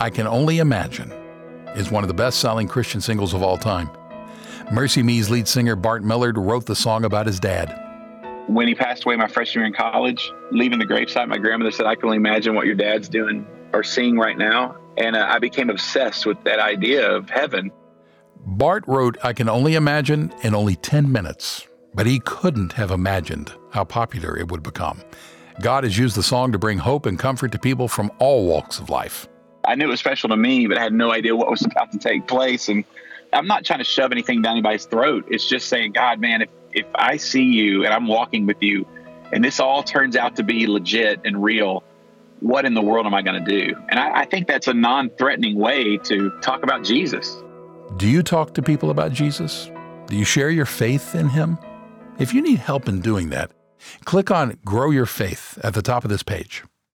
I Can Only Imagine is one of the best-selling Christian singles of all time. Mercy Me's lead singer Bart Millard wrote the song about his dad. When he passed away my freshman year in college, leaving the gravesite, my grandmother said, "I can only imagine what your dad's doing or seeing right now." And I became obsessed with that idea of heaven. Bart wrote I Can Only Imagine in only 10 minutes, but he couldn't have imagined how popular it would become. God has used the song to bring hope and comfort to people from all walks of life. I knew it was special to me, but I had no idea what was about to take place. And I'm not trying to shove anything down anybody's throat. It's just saying, God, man, if I see you and I'm walking with you and this all turns out to be legit and real, what in the world am I going to do? And I think that's a non-threatening way to talk about Jesus. Do you talk to people about Jesus? Do you share your faith in him? If you need help in doing that, click on Grow Your Faith at the top of this page.